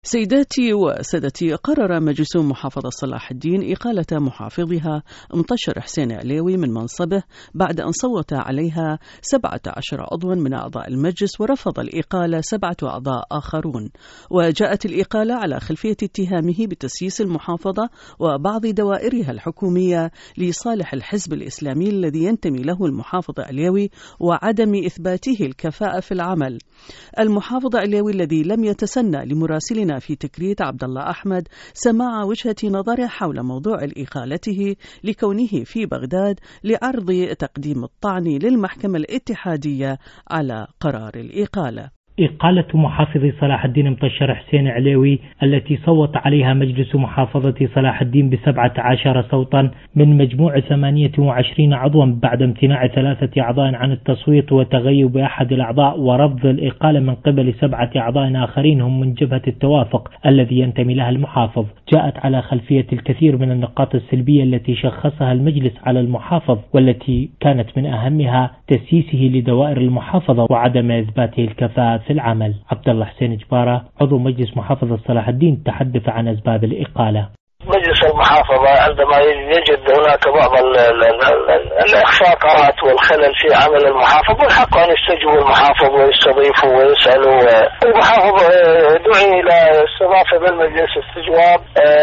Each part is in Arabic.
سيداتي وسادتي، قرر مجلس محافظة صلاح الدين إقالة محافظها مطشر حسين عليوي من منصبه بعد أن صوت عليها 17 عضوا من أعضاء المجلس، ورفض الإقالة 7 أعضاء آخرون. وجاءت الإقالة على خلفية اتهامه بتسييس المحافظة وبعض دوائرها الحكومية لصالح الحزب الإسلامي الذي ينتمي له المحافظ عليوي، وعدم إثباته الكفاءة في العمل. المحافظ عليوي الذي لم يتسنى لمراسلنا في تكريت عبد الله أحمد سماع وجهة نظره حول موضوع إقالته لكونه في بغداد لعرض تقديم الطعن للمحكمة الاتحادية على قرار الإقالة. إقالة محافظ صلاح الدين مطشر حسين عليوي التي صوت عليها مجلس محافظة صلاح الدين ب17 صوتا من مجموع 28 عضوا بعد امتناع 3 أعضاء عن التصويت وتغيب أحد الأعضاء ورفض الإقالة من قبل 7 أعضاء آخرين هم من جبهة التوافق الذي ينتمي لها المحافظ، جاءت على خلفية الكثير من النقاط السلبية التي شخصها المجلس على المحافظ، والتي كانت من أهمها تسييسه لدوائر المحافظة وعدم إثباته الكفاءة في العمل. عبد الله حسين جبارة عضو مجلس محافظة صلاح الدين تحدث عن أسباب الإقالة. مجلس المحافظة عندما يجد هناك بعض الإخفاقات والخلل في عمل المحافظ، والحق أن يستجيبوا المحافظ ويستضيفوا ويسألوا. المحافظ دعي إلى استضافة بالمجلس استجواب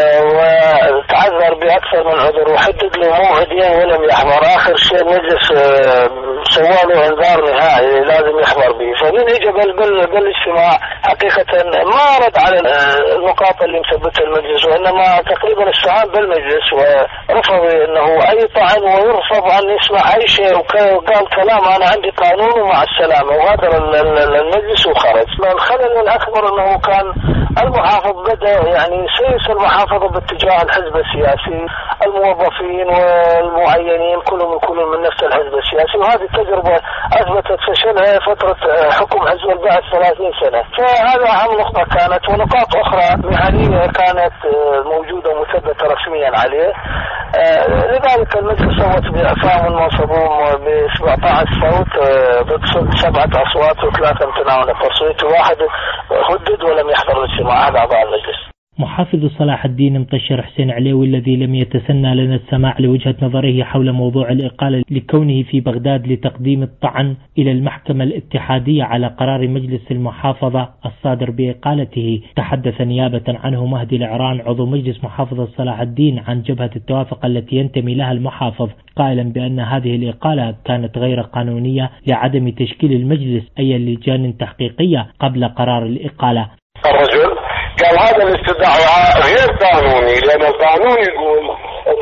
وتعذر بأكثر من عذر وحدد له موعدين ولم يحضر. آخر شيء المجلس سوى له انذار نهائي لازم يحضر به، فمن اجى بالاجتماع حقيقة ما رد على النقاط اللي مثبتها المجلس، وإنما تقريبا استعان بالمجلس ورفض انه اي طعن ويرفض ان يسمع اي شيء، وقال كلام انا عندي قانون ومع السلامه، وغادر المجلس وخرج. الخلل الاكبر انه كان المحافظ بدا سيس المحافظه باتجاه الحزب السياسي، الموظفين والمعينين كلهم من نفس الحزب السياسي، وهذه التجربه اثبتت فشلها فتره حكم حزب البعث 30 سنه. فهذا اهم نقطه كانت، ونقاط اخرى مهنيه كانت موجودة ومثبتة رسميا عليه. لذلك المجلس صوت بإعفاء من منصبهم ب 17 صوت ضد 7 أصوات و3 امتنعوا عن التصويت، وواحد هدد ولم يحضر الاجتماع. هذا أعضاء المجلس. محافظ صلاح الدين مطشر حسين عليوي الذي لم يتسنى لنا السماع لوجهة نظره حول موضوع الإقالة لكونه في بغداد لتقديم الطعن إلى المحكمة الاتحادية على قرار مجلس المحافظة الصادر بإقالته، تحدث نيابة عنه مهدي العران عضو مجلس محافظة صلاح الدين عن جبهة التوافق التي ينتمي لها المحافظ، قائلا بأن هذه الإقالة كانت غير قانونية لعدم تشكيل المجلس أي لجان تحقيقية قبل قرار الإقالة. الرجل قال هذا الاستدعاء غير قانوني، لأن القانون يقول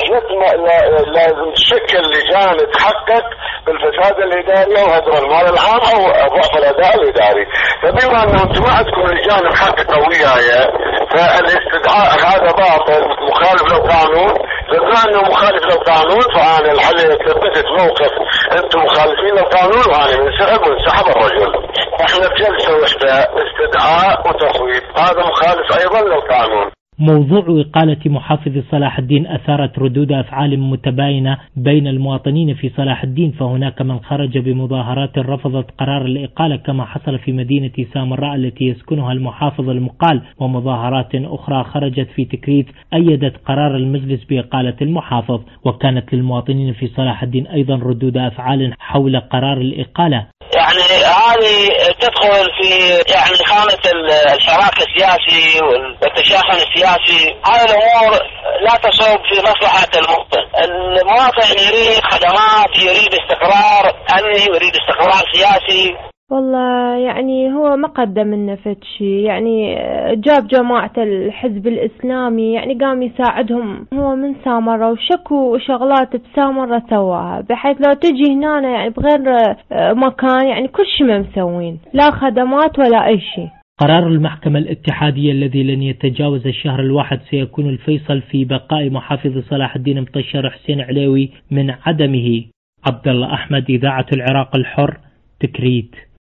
لازم تشكل لجان تحقق بالفساد الإداري أو هدر المال العام أو ضعف الأداء الإداري. فبما أنه أنتم ما عندكم لجان محققة وياي، فالاستدعاء هذا باطل مخالف للقانون. بما أنه مخالف للقانون فأنا الحل ثبتت موقف أنتم مخالفين للقانون، وأنا وانسحب الرجل. احنا بجلسة وحدة استدعاء وتصويت، هذا مخالف أيضا للقانون. موضوع إقالة محافظ صلاح الدين أثارت ردود أفعال متباينة بين المواطنين في صلاح الدين، فهناك من خرج بمظاهرات رفضت قرار الإقالة كما حصل في مدينة سامراء التي يسكنها المحافظ المقال، ومظاهرات أخرى خرجت في تكريت أيدت قرار المجلس بإقالة المحافظ. وكانت للمواطنين في صلاح الدين أيضا ردود أفعال حول قرار الإقالة. هذه تدخل في خانة الحراك السياسي والتشاحن السياسي. هذه الأمور لا تصب في مصلحة المواطن. المواطن يريد خدمات، يريد استقرار أمني، يريد استقرار سياسي. والله هو ما قدم لنا فد شيء، جاب جماعة الحزب الإسلامي قام يساعدهم هو من سامرة، وشكوا شغلات بسامرة سواها، بحيث لو تجي هنا بغير مكان كل شيء ما مسوين، لا خدمات ولا أي شيء. قرار المحكمة الاتحادية الذي لن يتجاوز الشهر الواحد سيكون الفيصل في بقاء محافظ صلاح الدين مطشر حسين عليوي من عدمه. عبد الله أحمد، إذاعة العراق الحر، تكريت.